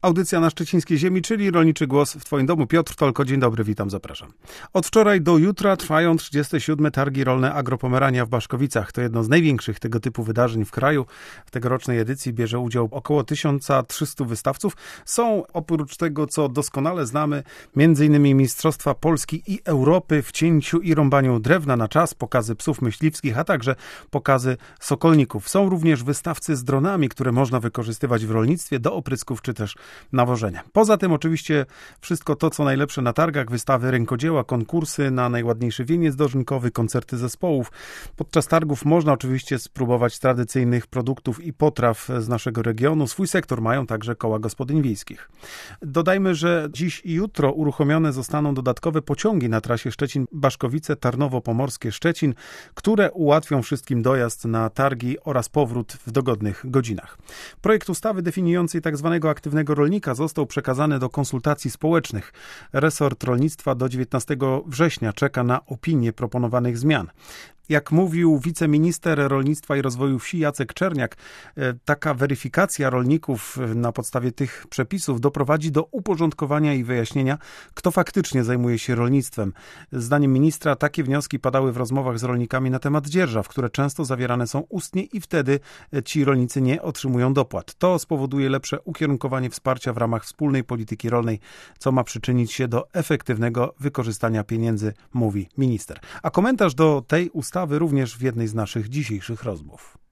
Audycja na szczecińskiej ziemi, czyli Rolniczy Głos w Twoim domu. Piotr Tolko, dzień dobry, witam, zapraszam. Od wczoraj do jutra trwają 37. Targi rolne Agropomerania w Baszkowicach. To jedno z największych tego typu wydarzeń w kraju. W tegorocznej edycji bierze udział około 1300 wystawców. Są oprócz tego, co doskonale znamy, m.in. Mistrzostwa Polski i Europy w cięciu i rąbaniu drewna na czas, pokazy psów myśliwskich, a także pokazy sokolników. Są również wystawcy z dronami, które można wykorzystywać w rolnictwie do oprysków czy też nawożenia. Poza tym oczywiście wszystko to, co najlepsze na targach, wystawy rękodzieła, konkursy na najładniejszy wieniec dożynkowy, koncerty zespołów. Podczas targów można oczywiście spróbować tradycyjnych produktów i potraw z naszego regionu. Swój sektor mają także koła gospodyń wiejskich. Dodajmy, że dziś i jutro uruchomione zostaną dodatkowe pociągi na trasie Szczecin-Baszkowice, Tarnowo-Pomorskie-Szczecin, które ułatwią wszystkim dojazd na targi oraz powrót w dogodnych godzinach. Projekt ustawy definiującej tzw. aktywnego rolnika został przekazany do konsultacji społecznych. Resort rolnictwa do 19 września czeka na opinię proponowanych zmian. Jak mówił wiceminister rolnictwa i rozwoju wsi Jacek Czerniak, taka weryfikacja rolników na podstawie tych przepisów doprowadzi do uporządkowania i wyjaśnienia, kto faktycznie zajmuje się rolnictwem. Zdaniem ministra takie wnioski padały w rozmowach z rolnikami na temat dzierżaw, które często zawierane są ustnie i wtedy ci rolnicy nie otrzymują dopłat. To spowoduje lepsze ukierunkowanie wsparcia w ramach wspólnej polityki rolnej, co ma przyczynić się do efektywnego wykorzystania pieniędzy, mówi minister. A komentarz do tej ustawy również w jednej z naszych dzisiejszych rozmów.